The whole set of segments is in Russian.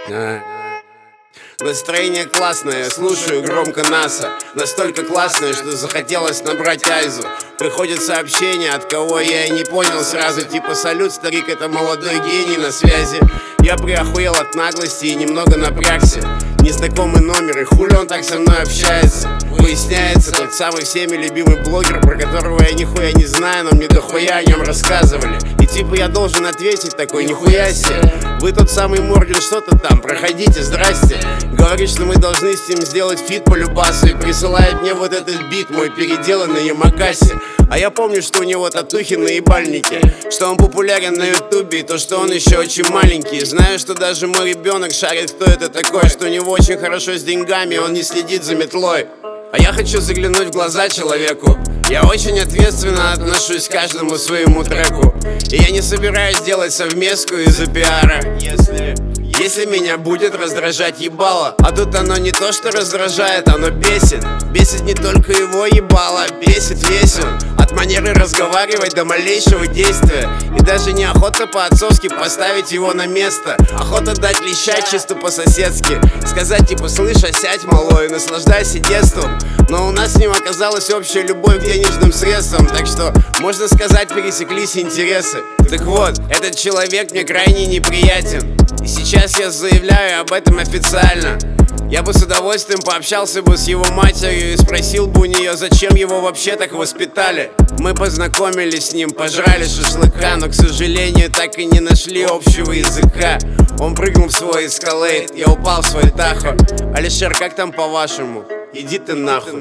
Настроение классное, слушаю громко НАСА. Настолько классное, что захотелось набрать Айзу. Приходит сообщение, от кого я и не понял сразу. Типа: салют, старик, это молодой гений на связи. Я приохуел от наглости и немного напрягся. Незнакомый номер, и хули он так со мной общается? Выясняется, тот самый всеми любимый блогер, про которого я нихуя не знаю, но мне дохуя о нем рассказывали. И типа я должен ответить такой: нихуя себе, вы тот самый Морген, что-то там, проходите, здрасте. Говорит, что мы должны с ним сделать фит по любасу, и присылает мне вот этот бит, мой переделанный Ямакаси. А я помню, что у него татухи на ебальнике, что он популярен на ютубе, и то, что он еще очень маленький. Знаю, что даже мой ребенок шарит, кто это такой, что у него очень хорошо с деньгами, он не следит за метлой. А я хочу заглянуть в глаза человеку. Я очень ответственно отношусь к каждому своему треку, и я не собираюсь делать совместку из-за пиара. Если меня будет раздражать ебало. А тут оно не то что раздражает, оно бесит. Бесит не только его ебало, бесит весь он. От манеры разговаривать до малейшего действия. И даже неохота по-отцовски поставить его на место. Охота дать леща чисто по-соседски. Сказать типа: слышь, сядь, малой, наслаждайся детством. Но у нас с ним оказалась общая любовь к денежным средствам, так что, можно сказать, пересеклись интересы. Так вот, этот человек мне крайне неприятен, и сейчас я заявляю об этом официально. Я бы с удовольствием пообщался бы с его матерью и спросил бы у нее, зачем его вообще так воспитали. Мы познакомились с ним, пожрали шашлыка, но, к сожалению, так и не нашли общего языка. Он прыгнул в свой эскалейт, я упал в свой тахо. Алишер, как там по-вашему? Иди ты нахуй.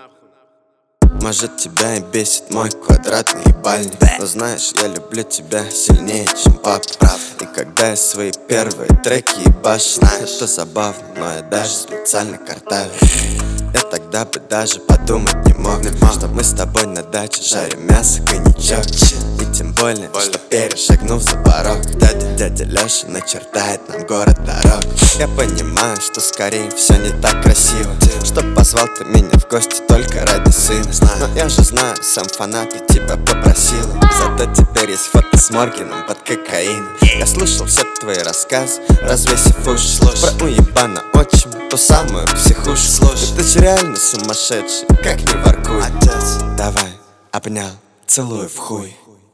Может, тебя и бесит мой квадратный ебальник, но знаешь, я люблю тебя сильнее, чем папа. И когда я свои первые треки ебашь, это забавно, но я даже специально картавлю. Я тогда бы даже подумать не мог, что мы с тобой на даче жарим мясо, коньячок. И тем более, что перешагнув за порог, дядя Леша начертает нам город дорог. Я понимаю, что скорее все не так красиво, что позвал ты меня в гости только ради сына. Но я же знаю, сам фанат и тебя попросил. Зато теперь есть фото с Моргеном под кокаином. Я слушал все твои рассказы, развесив уши, про уебана отчима, ту самую психушу. Ты же реально сумасшедший, как не воркуй. Давай, обнял, целую в хуй.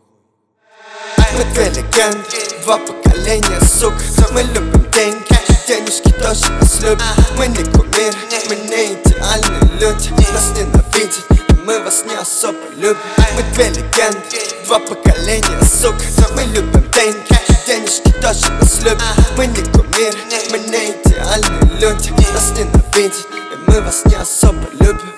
Мы две легенды, два поколения, сука. Мы любим деньги, денежки тоже нас любят. Мы не кумиры, мы не идеальные люди. Нас ненавидят, и мы вас не особо любим. Мы две легенды, два поколения, сука. Мы любим деньги, денежки тоже нас любят. Мы не кумиры, мы не идеальные люди. Нас ненавидят, и мы вас не особо любим.